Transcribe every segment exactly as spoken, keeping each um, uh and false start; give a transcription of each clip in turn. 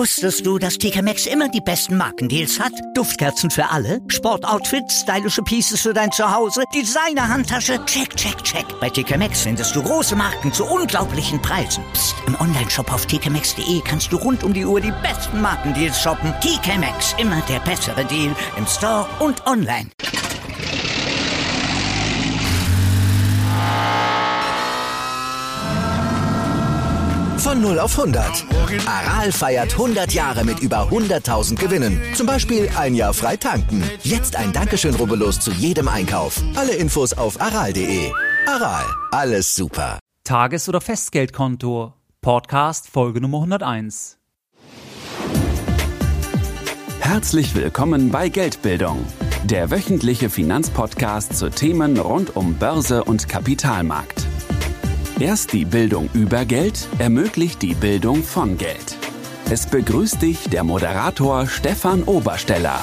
Wusstest du, dass T K Maxx immer die besten Markendeals hat? Duftkerzen für alle, Sportoutfits, stylische Pieces für dein Zuhause, Designer-Handtasche, check, check, check. Bei T K Maxx findest du große Marken zu unglaublichen Preisen. Psst. Im Onlineshop auf t k maxx punkt d e kannst du rund um die Uhr die besten Markendeals shoppen. T K Maxx, immer der bessere Deal im Store und online. Von null auf hundert. Aral feiert hundert Jahre mit über hunderttausend Gewinnen. Zum Beispiel ein Jahr frei tanken. Jetzt ein Dankeschön, rubbellos zu jedem Einkauf. Alle Infos auf aral punkt de. Aral, alles super. Tages- oder Festgeldkonto. Podcast Folge Nummer hunderteins. Herzlich willkommen bei Geldbildung, der wöchentliche Finanzpodcast zu Themen rund um Börse und Kapitalmarkt. Erst die Bildung über Geld ermöglicht die Bildung von Geld. Es begrüßt dich der Moderator Stefan Obersteller.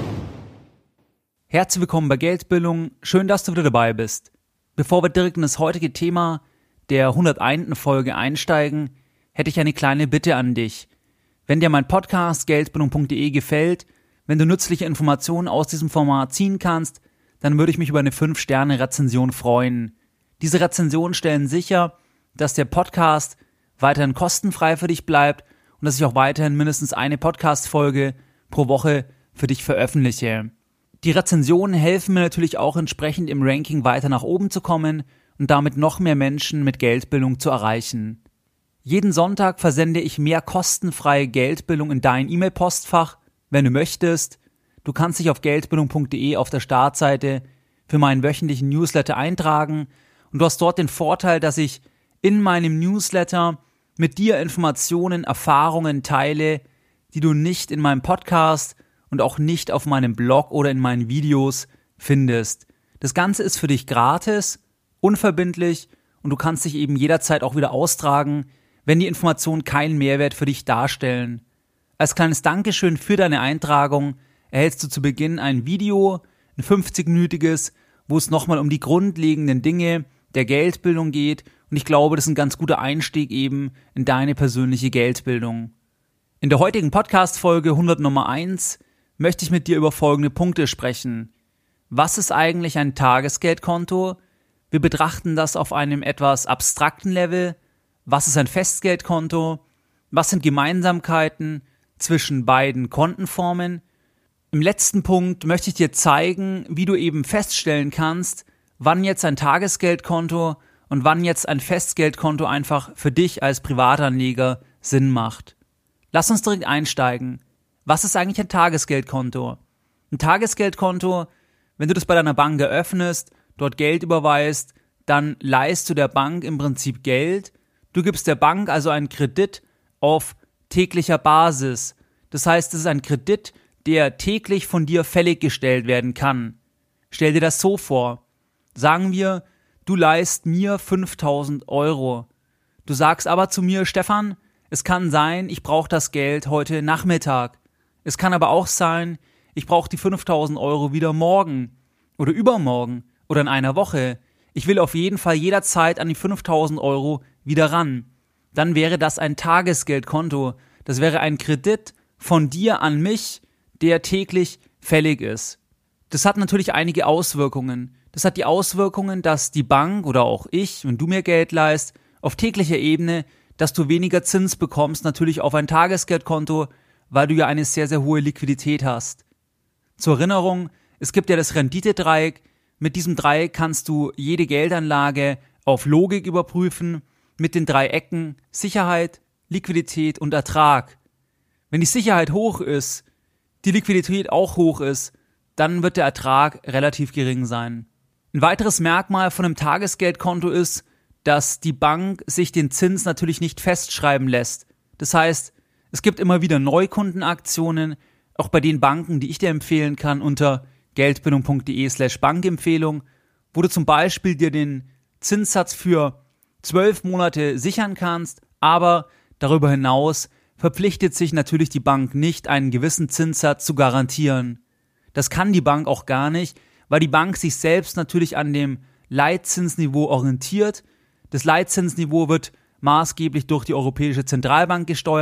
Herzlich willkommen bei Geldbildung. Schön, dass du wieder dabei bist. Bevor wir direkt in das heutige Thema der hunderteins. Folge einsteigen, hätte ich eine kleine Bitte an dich. Wenn dir mein Podcast geldbildung punkt de gefällt, wenn du nützliche Informationen aus diesem Format ziehen kannst, dann würde ich mich über eine fünf Sterne Rezension freuen. Diese Rezensionen stellen sicher, dass der Podcast weiterhin kostenfrei für dich bleibt und dass ich auch weiterhin mindestens eine Podcast-Folge pro Woche für dich veröffentliche. Die Rezensionen helfen mir natürlich auch entsprechend im Ranking weiter nach oben zu kommen und damit noch mehr Menschen mit Geldbildung zu erreichen. Jeden Sonntag versende ich mehr kostenfreie Geldbildung in dein E-Mail-Postfach, wenn du möchtest. Du kannst dich auf geldbildung punkt de auf der Startseite für meinen wöchentlichen Newsletter eintragen. Und du hast dort den Vorteil, dass ich in meinem Newsletter mit dir Informationen, Erfahrungen teile, die du nicht in meinem Podcast und auch nicht auf meinem Blog oder in meinen Videos findest. Das Ganze ist für dich gratis, unverbindlich und du kannst dich eben jederzeit auch wieder austragen, wenn die Informationen keinen Mehrwert für dich darstellen. Als kleines Dankeschön für deine Eintragung erhältst du zu Beginn ein Video, ein fünfzig-minütiges, wo es nochmal um die grundlegenden Dinge der Geldbildung geht und ich glaube, das ist ein ganz guter Einstieg eben in deine persönliche Geldbildung. In der heutigen Podcast-Folge hundert Nummer eins möchte ich mit dir über folgende Punkte sprechen. Was ist eigentlich ein Tagesgeldkonto? Wir betrachten das auf einem etwas abstrakten Level. Was ist ein Festgeldkonto? Was sind Gemeinsamkeiten zwischen beiden Kontenformen? Im letzten Punkt möchte ich dir zeigen, wie du eben feststellen kannst, wann jetzt ein Tagesgeldkonto und wann jetzt ein Festgeldkonto einfach für dich als Privatanleger Sinn macht. Lass uns direkt einsteigen. Was ist eigentlich ein Tagesgeldkonto? Ein Tagesgeldkonto, wenn du das bei deiner Bank eröffnest, dort Geld überweist, dann leihst du der Bank im Prinzip Geld. Du gibst der Bank also einen Kredit auf täglicher Basis. Das heißt, es ist ein Kredit, der täglich von dir fällig gestellt werden kann. Stell dir das so vor. Sagen wir, du leihst mir fünftausend Euro. Du sagst aber zu mir, Stefan, es kann sein, ich brauche das Geld heute Nachmittag. Es kann aber auch sein, ich brauche die fünftausend Euro wieder morgen oder übermorgen oder in einer Woche. Ich will auf jeden Fall jederzeit an die fünftausend Euro wieder ran. Dann wäre das ein Tagesgeldkonto. Das wäre ein Kredit von dir an mich, der täglich fällig ist. Das hat natürlich einige Auswirkungen. Das hat die Auswirkungen, dass die Bank oder auch ich, wenn du mir Geld leihst, auf täglicher Ebene, dass du weniger Zins bekommst, natürlich auf ein Tagesgeldkonto, weil du ja eine sehr, sehr hohe Liquidität hast. Zur Erinnerung, es gibt ja das Renditedreieck. Mit diesem Dreieck kannst du jede Geldanlage auf Logik überprüfen, mit den drei Ecken Sicherheit, Liquidität und Ertrag. Wenn die Sicherheit hoch ist, die Liquidität auch hoch ist, dann wird der Ertrag relativ gering sein. Ein weiteres Merkmal von einem Tagesgeldkonto ist, dass die Bank sich den Zins natürlich nicht festschreiben lässt. Das heißt, es gibt immer wieder Neukundenaktionen, auch bei den Banken, die ich dir empfehlen kann, unter geldbildung punkt de slash Bankempfehlung, wo du zum Beispiel dir den Zinssatz für zwölf Monate sichern kannst, aber darüber hinaus verpflichtet sich natürlich die Bank nicht, einen gewissen Zinssatz zu garantieren. Das kann die Bank auch gar nicht, weil die Bank sich selbst natürlich an dem Leitzinsniveau orientiert. Das Leitzinsniveau wird maßgeblich durch die Europäische Zentralbank gesteuert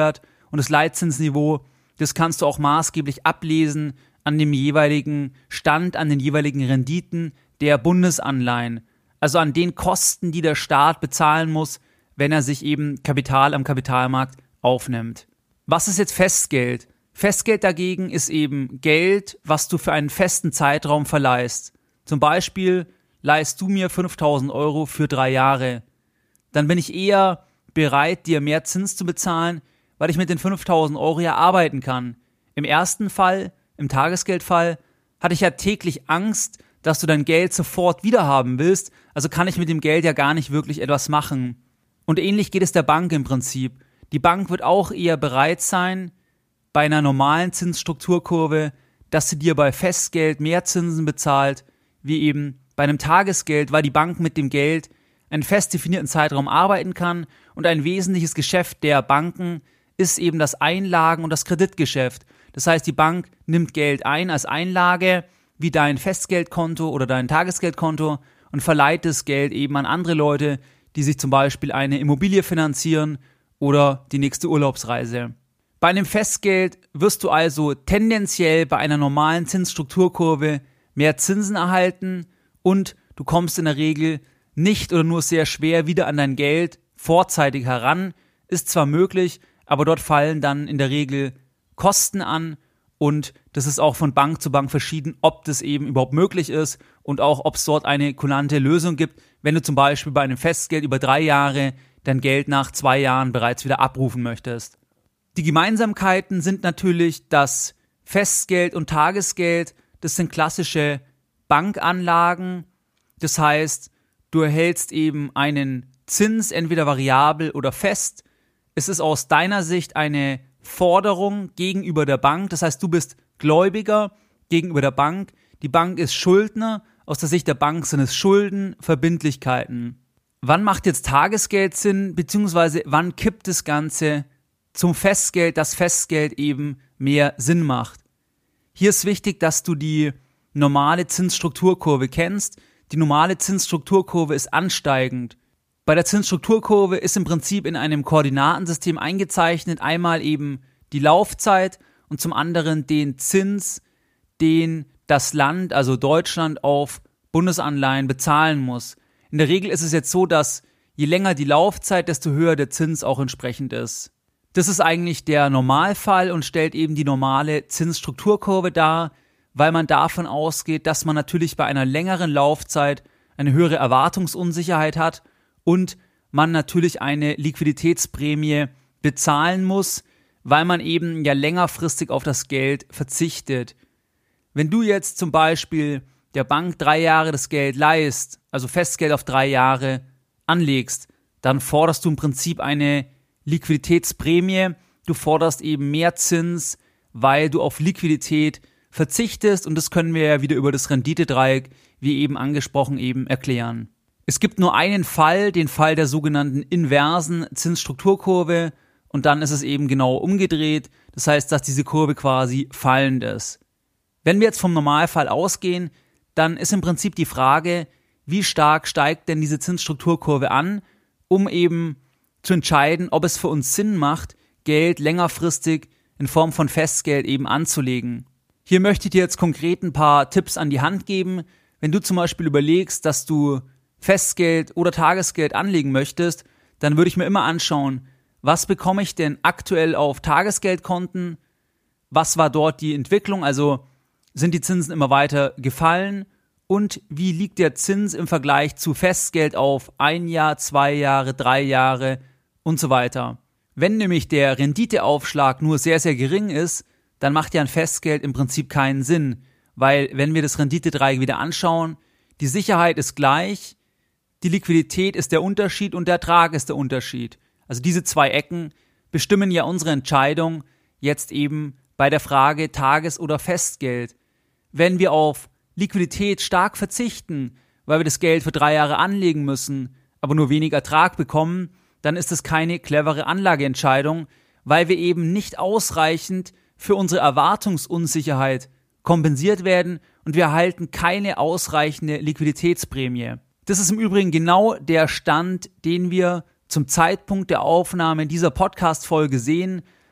und das Leitzinsniveau, das kannst du auch maßgeblich ablesen an dem jeweiligen Stand, an den jeweiligen Renditen der Bundesanleihen. Also an den Kosten, die der Staat bezahlen muss, wenn er sich eben Kapital am Kapitalmarkt aufnimmt. Was ist jetzt Festgeld? Festgeld dagegen ist eben Geld, was du für einen festen Zeitraum verleihst. Zum Beispiel leihst du mir fünftausend Euro für drei Jahre. Dann bin ich eher bereit, dir mehr Zins zu bezahlen, weil ich mit den fünftausend Euro ja arbeiten kann. Im ersten Fall, im Tagesgeldfall, hatte ich ja täglich Angst, dass du dein Geld sofort wiederhaben willst, also kann ich mit dem Geld ja gar nicht wirklich etwas machen. Und ähnlich geht es der Bank im Prinzip. Die Bank wird auch eher bereit sein, bei einer normalen Zinsstrukturkurve, dass sie dir bei Festgeld mehr Zinsen bezahlt, wie eben bei einem Tagesgeld, weil die Bank mit dem Geld einen fest definierten Zeitraum arbeiten kann und ein wesentliches Geschäft der Banken ist eben das Einlagen- und das Kreditgeschäft. Das heißt, die Bank nimmt Geld ein als Einlage, wie dein Festgeldkonto oder dein Tagesgeldkonto und verleiht das Geld eben an andere Leute, die sich zum Beispiel eine Immobilie finanzieren oder die nächste Urlaubsreise. Bei einem Festgeld wirst du also tendenziell bei einer normalen Zinsstrukturkurve mehr Zinsen erhalten und du kommst in der Regel nicht oder nur sehr schwer wieder an dein Geld vorzeitig heran. Ist zwar möglich, aber dort fallen dann in der Regel Kosten an und das ist auch von Bank zu Bank verschieden, ob das eben überhaupt möglich ist und auch, ob es dort eine kulante Lösung gibt, wenn du zum Beispiel bei einem Festgeld über drei Jahre dein Geld nach zwei Jahren bereits wieder abrufen möchtest. Die Gemeinsamkeiten sind natürlich, dass Festgeld und Tagesgeld, das sind klassische Bankanlagen. Das heißt, du erhältst eben einen Zins, entweder variabel oder fest. Es ist aus deiner Sicht eine Forderung gegenüber der Bank. Das heißt, du bist Gläubiger gegenüber der Bank. Die Bank ist Schuldner. Aus der Sicht der Bank sind es Schulden, Verbindlichkeiten. Wann macht jetzt Tagesgeld Sinn, beziehungsweise wann kippt das Ganze zum Festgeld, dass Festgeld eben mehr Sinn macht? Hier ist wichtig, dass du die normale Zinsstrukturkurve kennst. Die normale Zinsstrukturkurve ist ansteigend. Bei der Zinsstrukturkurve ist im Prinzip in einem Koordinatensystem eingezeichnet einmal eben die Laufzeit und zum anderen den Zins, den das Land, also Deutschland, auf Bundesanleihen bezahlen muss. In der Regel ist es jetzt so, dass je länger die Laufzeit, desto höher der Zins auch entsprechend ist. Das ist eigentlich der Normalfall und stellt eben die normale Zinsstrukturkurve dar, weil man davon ausgeht, dass man natürlich bei einer längeren Laufzeit eine höhere Erwartungsunsicherheit hat und man natürlich eine Liquiditätsprämie bezahlen muss, weil man eben ja längerfristig auf das Geld verzichtet. Wenn du jetzt zum Beispiel der Bank drei Jahre das Geld leihst, also Festgeld auf drei Jahre anlegst, dann forderst du im Prinzip eine Liquiditätsprämie. Du forderst eben mehr Zins, weil du auf Liquidität verzichtest und das können wir ja wieder über das Renditedreieck, wie eben angesprochen, eben erklären. Es gibt nur einen Fall, den Fall der sogenannten inversen Zinsstrukturkurve und dann ist es eben genau umgedreht. Das heißt, dass diese Kurve quasi fallend ist. Wenn wir jetzt vom Normalfall ausgehen, dann ist im Prinzip die Frage, wie stark steigt denn diese Zinsstrukturkurve an, um eben zu entscheiden, ob es für uns Sinn macht, Geld längerfristig in Form von Festgeld eben anzulegen. Hier möchte ich dir jetzt konkret ein paar Tipps an die Hand geben. Wenn du zum Beispiel überlegst, dass du Festgeld oder Tagesgeld anlegen möchtest, dann würde ich mir immer anschauen, was bekomme ich denn aktuell auf Tagesgeldkonten, was war dort die Entwicklung, also sind die Zinsen immer weiter gefallen und wie liegt der Zins im Vergleich zu Festgeld auf ein Jahr, zwei Jahre, drei Jahre und so weiter. Wenn nämlich der Renditeaufschlag nur sehr, sehr gering ist, dann macht ja ein Festgeld im Prinzip keinen Sinn, weil wenn wir das Renditedreieck wieder anschauen, die Sicherheit ist gleich, die Liquidität ist der Unterschied und der Ertrag ist der Unterschied. Also diese zwei Ecken bestimmen ja unsere Entscheidung jetzt eben bei der Frage Tages- oder Festgeld. Wenn wir auf Liquidität stark verzichten, weil wir das Geld für drei Jahre anlegen müssen, aber nur wenig Ertrag bekommen, dann ist es keine clevere Anlageentscheidung, weil wir eben nicht ausreichend für unsere Erwartungsunsicherheit kompensiert werden und wir erhalten keine ausreichende Liquiditätsprämie. Das ist im Übrigen genau der Stand, den wir zum Zeitpunkt der Aufnahme dieser Podcast-Folge sehen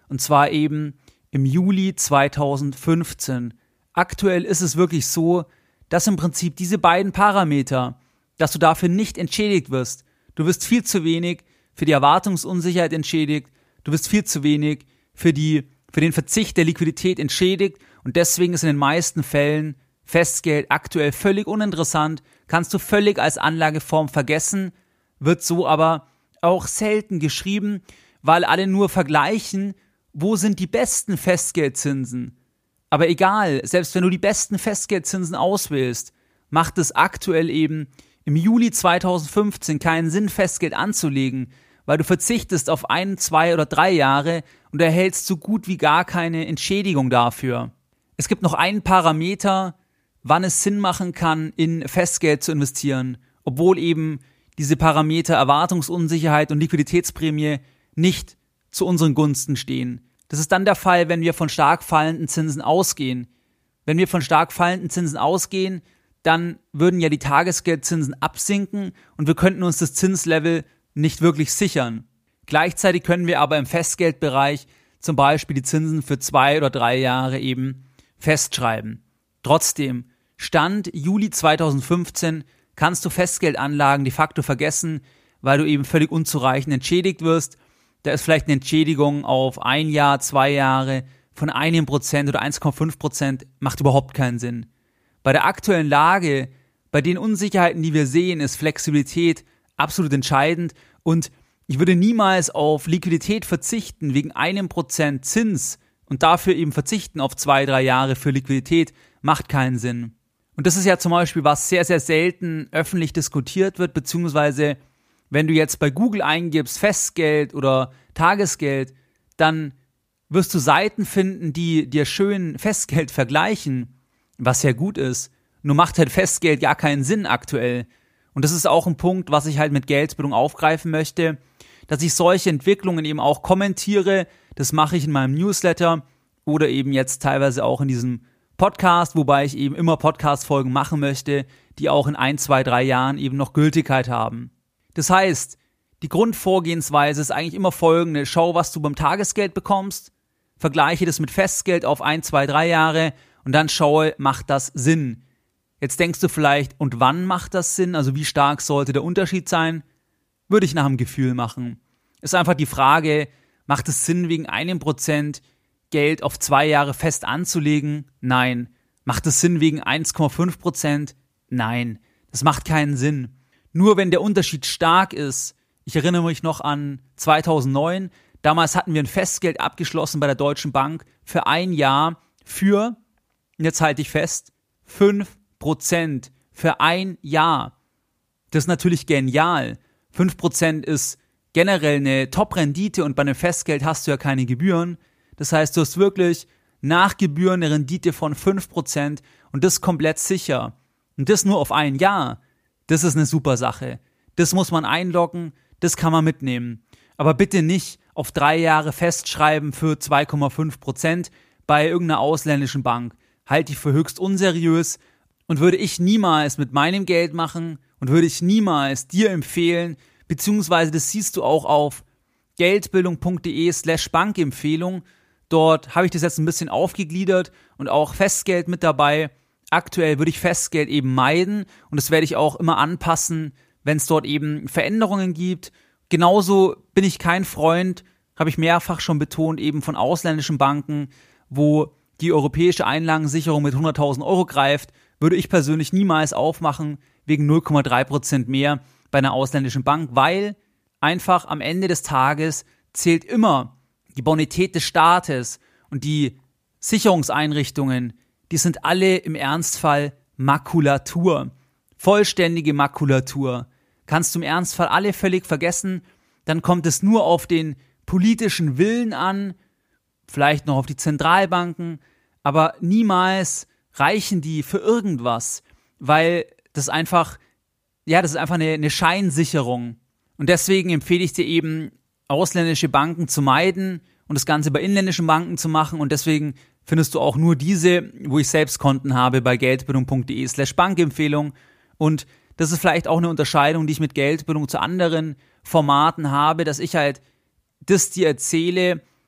und zwar eben im Juli zweitausendfünfzehn. Aktuell ist es wirklich so, dass im Prinzip diese beiden Parameter, dass du dafür nicht entschädigt wirst. Du wirst viel zu wenig für die Erwartungsunsicherheit entschädigt, du wirst viel zu wenig für die, für den Verzicht der Liquidität entschädigt und deswegen ist in den meisten Fällen Festgeld aktuell völlig uninteressant, kannst du völlig als Anlageform vergessen, wird so aber auch selten geschrieben, weil alle nur vergleichen, wo sind die besten Festgeldzinsen. Aber egal, selbst wenn du die besten Festgeldzinsen auswählst, macht es aktuell eben im Juli zweitausendfünfzehn keinen Sinn, Festgeld anzulegen, weil du verzichtest auf ein, zwei oder drei Jahre und erhältst so gut wie gar keine Entschädigung dafür. Es gibt noch einen Parameter, wann es Sinn machen kann, in Festgeld zu investieren, obwohl eben diese Parameter Erwartungsunsicherheit und Liquiditätsprämie nicht zu unseren Gunsten stehen. Das ist dann der Fall, wenn wir von stark fallenden Zinsen ausgehen. Wenn wir von stark fallenden Zinsen ausgehen, dann würden ja die Tagesgeldzinsen absinken und wir könnten uns das Zinslevel nicht wirklich sichern. Gleichzeitig können wir aber im Festgeldbereich zum Beispiel die Zinsen für zwei oder drei Jahre eben festschreiben. Trotzdem, Stand Juli zweitausendfünfzehn kannst du Festgeldanlagen de facto vergessen, weil du eben völlig unzureichend entschädigt wirst. Da ist vielleicht eine Entschädigung auf ein Jahr, zwei Jahre von einem Prozent oder eins Komma fünf Prozent, macht überhaupt keinen Sinn. Bei der aktuellen Lage, bei den Unsicherheiten, die wir sehen, ist Flexibilität absolut entscheidend und ich würde niemals auf Liquidität verzichten wegen einem Prozent Zins und dafür eben verzichten auf zwei, drei Jahre für Liquidität, macht keinen Sinn. Und das ist ja zum Beispiel, was sehr, sehr selten öffentlich diskutiert wird, beziehungsweise wenn du jetzt bei Google eingibst Festgeld oder Tagesgeld, dann wirst du Seiten finden, die dir schön Festgeld vergleichen, was ja gut ist. Nur macht halt Festgeld ja keinen Sinn aktuell. Und das ist auch ein Punkt, was ich halt mit Geldbildung aufgreifen möchte, dass ich solche Entwicklungen eben auch kommentiere. Das mache ich in meinem Newsletter oder eben jetzt teilweise auch in diesem Podcast, wobei ich eben immer Podcast-Folgen machen möchte, die auch in ein, zwei, drei Jahren eben noch Gültigkeit haben. Das heißt, die Grundvorgehensweise ist eigentlich immer folgende: Schau, was du beim Tagesgeld bekommst, vergleiche das mit Festgeld auf ein, zwei, drei Jahre und dann schaue, macht das Sinn? Jetzt denkst du vielleicht, und wann macht das Sinn? Also wie stark sollte der Unterschied sein? Würde ich nach dem Gefühl machen. Ist einfach die Frage, macht es Sinn, wegen einem Prozent Geld auf zwei Jahre fest anzulegen? Nein. Macht es Sinn, wegen eins Komma fünf Prozent? Nein. Das macht keinen Sinn. Nur wenn der Unterschied stark ist, ich erinnere mich noch an zweitausendneun, damals hatten wir ein Festgeld abgeschlossen bei der Deutschen Bank für ein Jahr für, und jetzt halte ich fest, fünf Prozent für ein Jahr. Das ist natürlich genial. fünf Prozent ist generell eine Top-Rendite und bei einem Festgeld hast du ja keine Gebühren. Das heißt, du hast wirklich nach Gebühren eine Rendite von fünf Prozent und das komplett sicher. Und das nur auf ein Jahr. Das ist eine super Sache. Das muss man einloggen, das kann man mitnehmen. Aber bitte nicht auf drei Jahre festschreiben für zwei Komma fünf Prozent bei irgendeiner ausländischen Bank. Halte ich für höchst unseriös und würde ich niemals mit meinem Geld machen und würde ich niemals dir empfehlen, beziehungsweise das siehst du auch auf geldbildung.de slash Bankempfehlung. Dort habe ich das jetzt ein bisschen aufgegliedert und auch Festgeld mit dabei. Aktuell würde ich Festgeld eben meiden und das werde ich auch immer anpassen, wenn es dort eben Veränderungen gibt. Genauso bin ich kein Freund, habe ich mehrfach schon betont, eben von ausländischen Banken, wo die europäische Einlagensicherung mit hunderttausend Euro greift, würde ich persönlich niemals aufmachen wegen null Komma drei Prozent mehr bei einer ausländischen Bank, weil einfach am Ende des Tages zählt immer die Bonität des Staates und die Sicherungseinrichtungen, die sind alle im Ernstfall Makulatur. Vollständige Makulatur. Kannst du im Ernstfall alle völlig vergessen, dann kommt es nur auf den politischen Willen an, vielleicht noch auf die Zentralbanken, aber niemals reichen die für irgendwas, weil das einfach, ja, das ist einfach eine, eine Scheinsicherung. Und deswegen empfehle ich dir eben, ausländische Banken zu meiden und das Ganze bei inländischen Banken zu machen und deswegen findest du auch nur diese, wo ich selbst Konten habe, bei geldbildung.de slash Bankempfehlung und das ist vielleicht auch eine Unterscheidung, die ich mit Geldbildung zu anderen Formaten habe, dass ich halt das dir erzähle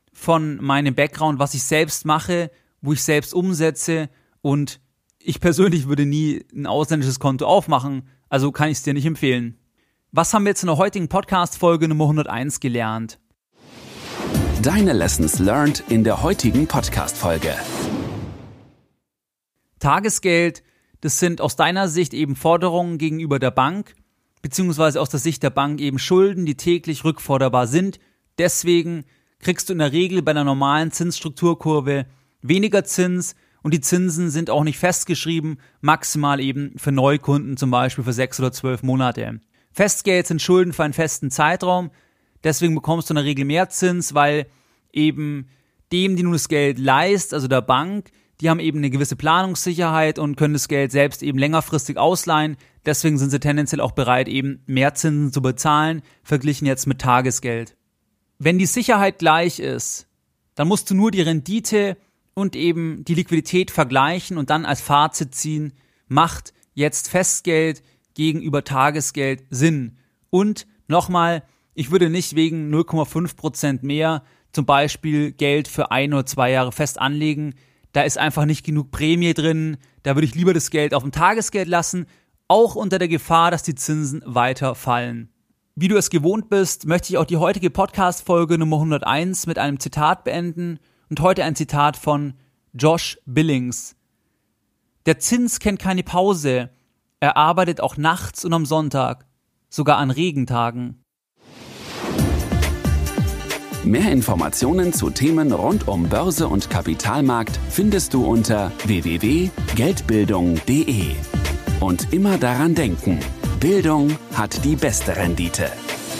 von meinem Background, was ich selbst mache, wo ich selbst umsetze, und ich persönlich würde nie ein ausländisches Konto aufmachen, also kann ich es dir nicht empfehlen. Was haben wir jetzt in der heutigen Podcast-Folge Nummer hunderteins gelernt? Deine Lessons learned in der heutigen Podcast-Folge. Tagesgeld, das sind aus deiner Sicht eben Forderungen gegenüber der Bank, beziehungsweise aus der Sicht der Bank eben Schulden, die täglich rückforderbar sind. Deswegen kriegst du in der Regel bei einer normalen Zinsstrukturkurve weniger Zins, und die Zinsen sind auch nicht festgeschrieben, maximal eben für Neukunden zum Beispiel für sechs oder zwölf Monate. Festgeld sind Schulden für einen festen Zeitraum, deswegen bekommst du in der Regel mehr Zins, weil eben dem, die nun das Geld leist, also der Bank, die haben eben eine gewisse Planungssicherheit und können das Geld selbst eben längerfristig ausleihen. Deswegen sind sie tendenziell auch bereit, eben mehr Zinsen zu bezahlen, verglichen jetzt mit Tagesgeld. Wenn die Sicherheit gleich ist, dann musst du nur die Rendite und eben die Liquidität vergleichen und dann als Fazit ziehen, macht jetzt Festgeld gegenüber Tagesgeld Sinn. Und nochmal, ich würde nicht wegen null Komma fünf Prozent mehr zum Beispiel Geld für ein oder zwei Jahre fest anlegen. Da ist einfach nicht genug Prämie drin. Da würde ich lieber das Geld auf dem Tagesgeld lassen, auch unter der Gefahr, dass die Zinsen weiter fallen. Wie du es gewohnt bist, möchte ich auch die heutige Podcast-Folge Nummer hunderteins mit einem Zitat beenden und heute ein Zitat von Josh Billings. Der Zins kennt keine Pause. Er arbeitet auch nachts und am Sonntag, sogar an Regentagen. Mehr Informationen zu Themen rund um Börse und Kapitalmarkt findest du unter w w w punkt geldbildung punkt d e. Und immer daran denken, Bildung hat die beste Rendite.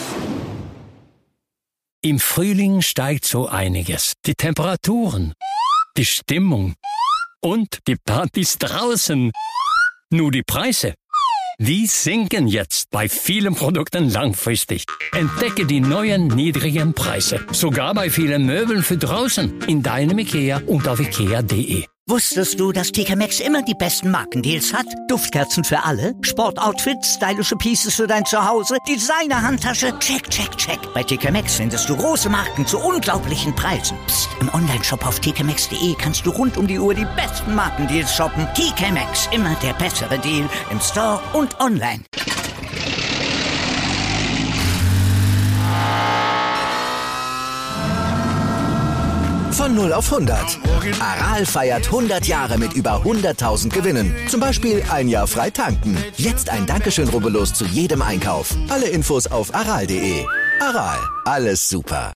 Im Frühling steigt so einiges. Die Temperaturen, die Stimmung und die Partys draußen. Nur die Preise, die sinken jetzt bei vielen Produkten langfristig. Entdecke die neuen niedrigen Preise, sogar bei vielen Möbeln für draußen, in deinem IKEA und auf ikea punkt d e. Wusstest du, dass T K Maxx immer die besten Markendeals hat? Duftkerzen für alle, Sportoutfits, stylische Pieces für dein Zuhause, Designer-Handtasche, check, check, check. Bei T K Maxx findest du große Marken zu unglaublichen Preisen. Psst. Im Onlineshop auf t k maxx punkt d e kannst du rund um die Uhr die besten Markendeals shoppen. T K Maxx, immer der bessere Deal im Store und online. Von null auf hundert. Aral feiert hundert Jahre mit über hunderttausend Gewinnen. Zum Beispiel ein Jahr frei tanken. Jetzt ein Dankeschön, rubbellos zu jedem Einkauf. Alle Infos auf aral punkt d e. Aral, alles super.